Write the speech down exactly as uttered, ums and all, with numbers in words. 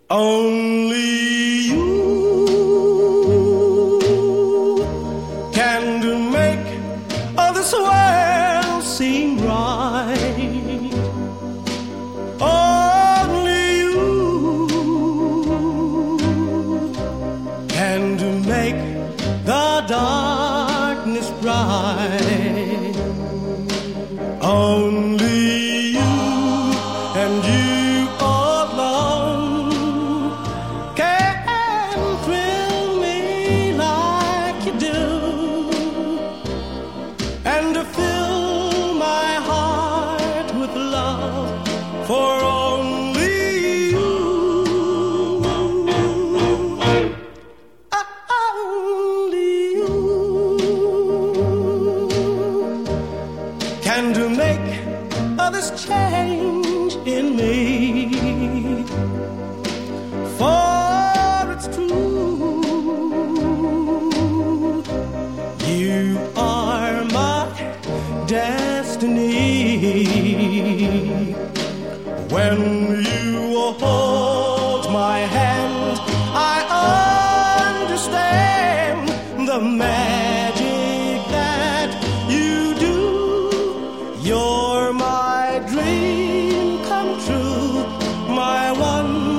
Only you can do make all this world seem right. Only you can do make the darkness bright. Only you and you for only you, only you can do make all this change in me. For it's true, you are my destiny. When you hold my hand, I understand the magic that you do. You're my dream come true, my one